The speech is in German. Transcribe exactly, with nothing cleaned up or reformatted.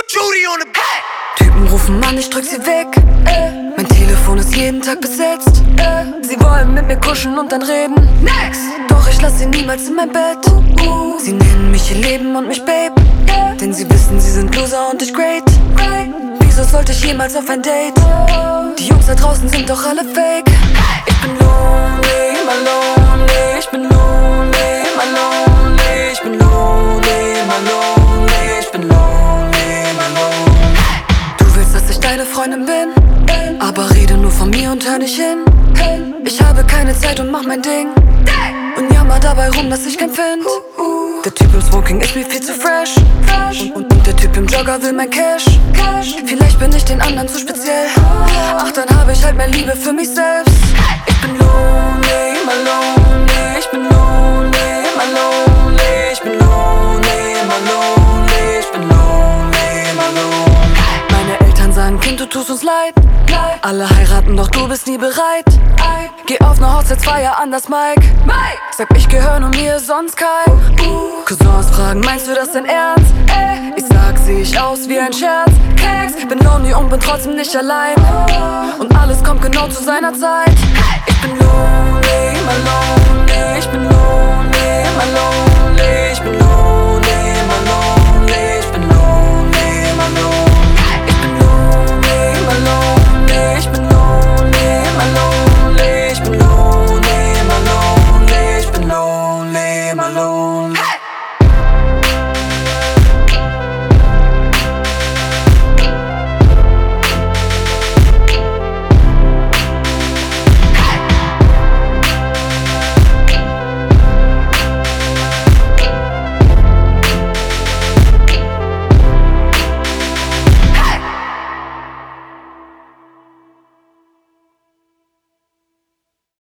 Judy on the back. Typen rufen an, ich drück sie weg. äh. Mein Telefon ist jeden Tag besetzt. äh. Sie wollen mit mir kuscheln und dann reden. Next. Doch ich lass sie niemals in mein Bett. Sie nennen mich ihr Leben und mich Babe. Denn sie wissen, sie sind Loser und ich great. Wieso sollte ich jemals auf ein Date? Die Jungs da draußen sind doch alle fake. Ich bin lonely, immer lonely. Ich bin lonely, immer lonely. Ich bin lonely, immer lonely. Ich bin lonely, immer lonely. Du willst, dass ich deine Freundin bin, aber rede nur von mir und hör nicht hin. Ich habe keine Zeit und mach mein Ding und jammer dabei rum, dass ich keinen find. Der Typ im Smoking ist mir viel zu fresh. Und, und, und der Typ im Jogger will mein Cash. Vielleicht bin ich den anderen zu speziell. Ach, dann habe ich halt mehr Liebe für mich selbst. Ich bin lonely, immer lonely. Ich bin lonely, immer lonely. Ich bin lonely, immer lonely. Ich bin lonely, immer lonely. Meine Eltern sagen, Kind, du tust uns leid. Alle heiraten, doch du bist nie bereit. Geh auf ne Hochzeitsfeier an das Mike. Sag, ich gehör nur mir, sonst kein. Cousins fragen, meinst du das denn ernst? Ich sag, seh ich aus wie ein Scherz. Bin lonely und bin trotzdem nicht allein. Und alles kommt genau zu seiner Zeit. Ich bin lonely, immer lonely. Ich bin lonely, immer lonely.